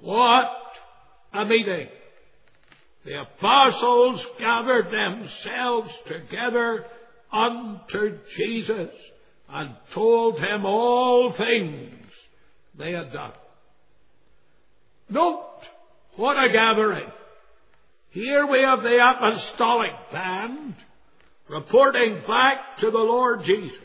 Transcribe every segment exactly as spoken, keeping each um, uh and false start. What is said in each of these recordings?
What a meeting! The apostles gathered themselves together unto Jesus and told him all things they had done. Note what a gathering. Here we have the apostolic band reporting back to the Lord Jesus.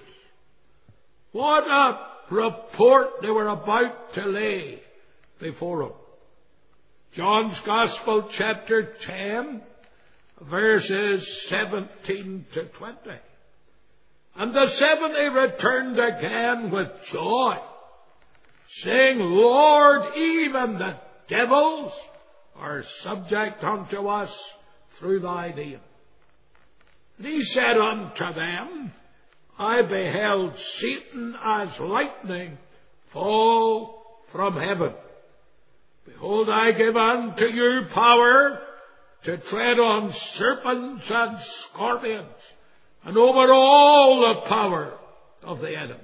What a report they were about to lay before him. John's Gospel, chapter ten, verses seventeen to twenty. And the seventy returned again with joy, saying, Lord, even the devils are subject unto us through thy name. And he said unto them, I beheld Satan as lightning fall from heaven. Behold, I give unto you power to tread on serpents and scorpions, and over all the power of the enemy.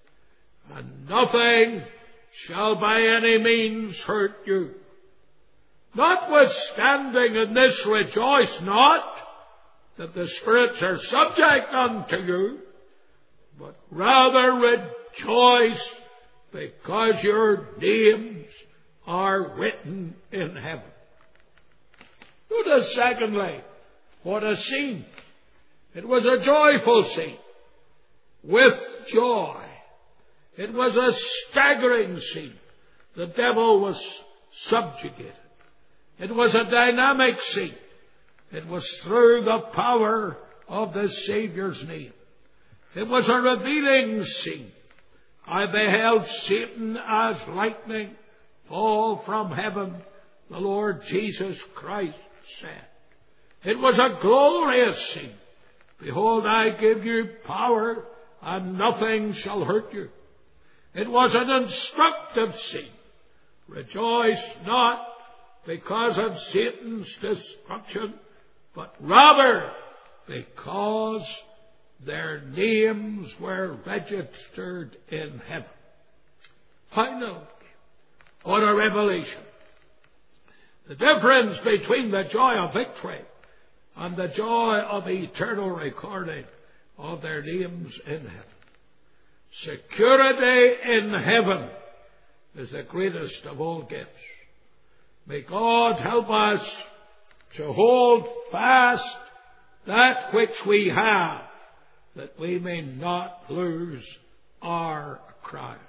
And nothing shall by any means hurt you. Notwithstanding in this rejoice not that the spirits are subject unto you, but rather rejoice because your names are written in heaven. Notice secondly, what a scene. It was a joyful scene, with joy. It was a staggering scene. The devil was subjugated. It was a dynamic scene. It was through the power of the Saviour's name. It was a revealing scene. I beheld Satan as lightning fall from heaven, the Lord Jesus Christ said. It was a glorious scene. Behold, I give you power, and nothing shall hurt you. It was an instructive scene. Rejoice not because of Satan's destruction, but rather because their names were registered in heaven. Finally, what a revelation. The difference between the joy of victory and the joy of eternal recording of their names in heaven. Security in heaven is the greatest of all gifts. May God help us to hold fast that which we have, that we may not lose our crown.